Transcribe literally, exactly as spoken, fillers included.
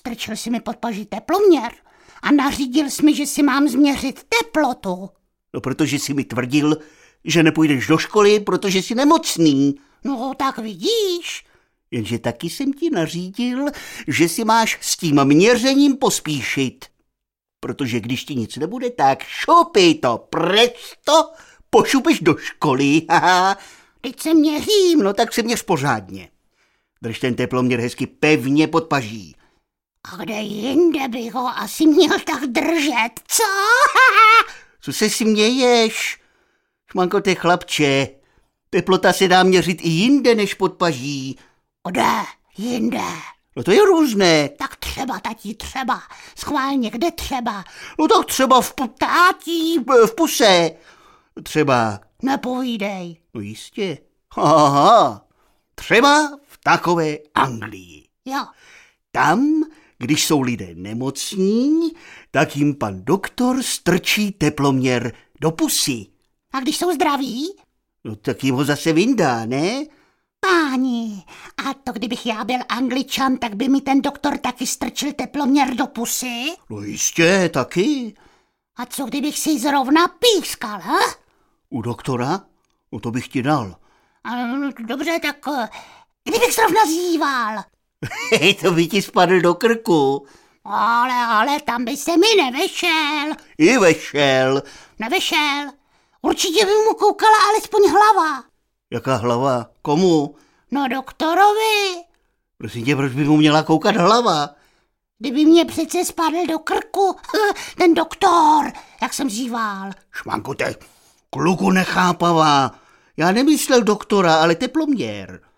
strčil si mi pod paži teploměr a nařídil jsi mi, že si mám změřit teplotu. No, protože jsi mi tvrdil, že nepůjdeš do školy, protože jsi nemocný. No, tak vidíš. Jenže taky jsem ti nařídil, že si máš s tím měřením pospíšit. Protože když ti nic nebude, tak šupej to presto, pošupeš do školy. Haha. Teď se měřím. No tak se měř pořádně. Drž ten teploměr hezky pevně pod paží. A kde jinde bych ho asi měl tak držet, co? Co se směješ? Šmankote chlapče, teplota se dá měřit i jinde než pod paží. Kde jinde? No to je různé. Tak třeba, tati, třeba. Schválně, kde třeba? No tak třeba v pu- Tátí. v puse. Třeba. Nepovídej. No jistě. Aha. Třeba v takové Anglii. Jo. Tam, když jsou lidé nemocní, tak jim pan doktor strčí teploměr do pusy. A když jsou zdraví? No tak jim ho zase vyndá, ne? Páni, a to kdybych já byl Angličan, tak by mi ten doktor taky strčil teploměr do pusy? No jistě, taky. A co kdybych si zrovna pískal, ha? U doktora? No to bych ti dal. A, dobře, tak kdybych zrovna zíval. To by ti spadl do krku. Ale, ale tam by se mi nevešel. I vešel. Nevešel. Určitě by mu koukala alespoň hlava. Jaká hlava? Komu? No doktorovi. Prosím tě, proč by mu měla koukat hlava? Kdyby mě přece spadl do krku ten doktor, jak jsem zíval. Šmankute, kluku nechápavá. Já nemyslel doktora, ale teploměr.